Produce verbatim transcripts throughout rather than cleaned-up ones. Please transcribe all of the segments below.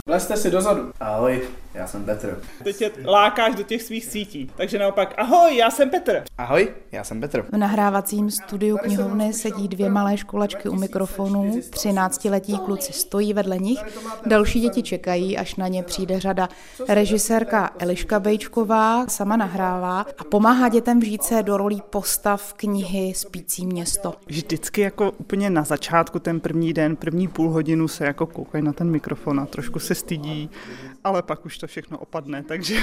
Vlezte si dozadu. Ahoj, já jsem Petr. Teď tě lákáš do těch svých sítí, takže naopak ahoj, já jsem Petr. Ahoj, já jsem Petr. V nahrávacím studiu knihovny sedí dvě malé školačky u mikrofonů, třináctiletí kluci stojí vedle nich, další děti čekají, až na ně přijde řada. Režisérka Eliška Bejčková sama nahrává a pomáhá dětem vžít se do rolí postav knihy Spící město. Vždycky jako úplně na začátku, ten první den, první půl hodinu se jako koukají na ten mikrofon a trošku se stydí, ale pak už to všechno opadne, takže...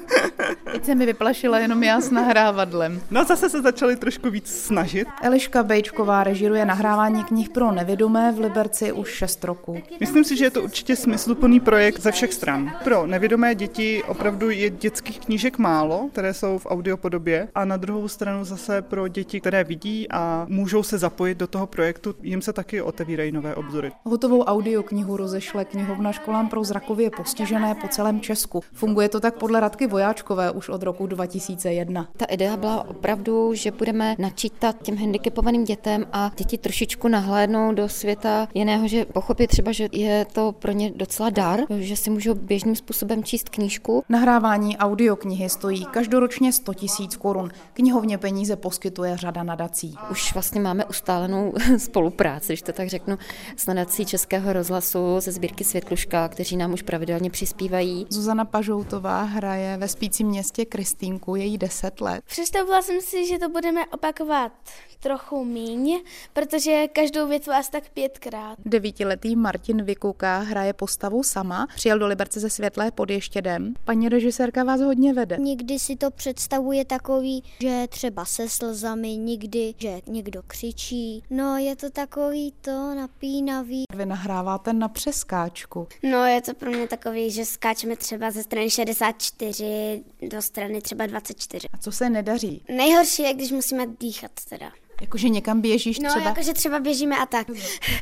Teď se mi vyplašila jenom já s nahrávadlem. No zase se začali trošku víc snažit. Eliška Bejčková režiruje nahrávání knih pro nevědomé v Liberci už šest roků. Myslím si, že je to určitě smysluplný projekt ze všech stran. Pro nevědomé děti opravdu je dětských knížek málo, které jsou v audiopodobě, a na druhou stranu zase pro děti, které vidí a můžou se zapojit do toho projektu, jim se taky otevírají nové obzory. Hotovou audioknihu rozešle knihovna školám pro zrakově postižené po celém Česku. Funguje to tak podle Radky Vojáčkové už od roku dva tisíce jedna. Ta idea byla opravdu, že budeme načítat těm handicapovaným dětem a děti trošičku nahlédnou do světa jiného, že pochopí třeba, že je to pro ně docela dar, že si můžou běžným způsobem číst knížku. Nahrávání audioknihy stojí každoročně sto tisíc korun. Knihovně peníze poskytuje řada nadací. Už vlastně máme ustálenou spolupráci, když to tak řeknu, s nadací Českého rozhlasu ze sbírky Světluška, kteří nám už pravidelně přispívají. Zuzana Pažoutová hraje ve Spícím městě Kristýnku, je jí deset let. Představovala jsem si, že to budeme opakovat trochu míň, protože každou větu asi tak pětkrát. Devítiletý Martin Vikuka hraje postavu sama, přijel do Liberce ze Světlé pod Ještědem. Paní režisérka vás hodně vede. Někdy si to představuje takový, že třeba se slzami, někdy, že někdo křičí. No, je to takový to napínavý. Vy nahráváte na přeskáčku. No, je to pro mě takový, že skáčeme třeba ze strany šedesát čtyři do strany třeba dvacet čtyři. A co se nedaří? Nejhorší je, když musíme dýchat teda. Jakože někam běžíš no, třeba? No, jakože třeba běžíme a tak.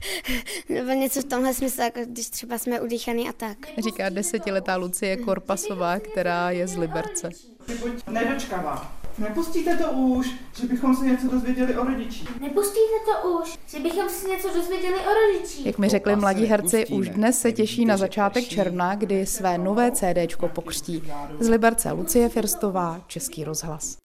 Nebo něco v tomhle smyslu, jako když třeba jsme udýchaný a tak. Říká desetiletá Lucie Korpasová, která je z Liberce. Nedočkavá. Nepustíte to už, že bychom si něco dozvěděli o rodičích. Nepustíte to už, že bychom si něco dozvěděli o rodičích. Jak mi řekli mladí herci, už dnes se těší na začátek června, kdy své nové CDčko pokřtí. Z Liberce Lucie Firstová, Český rozhlas.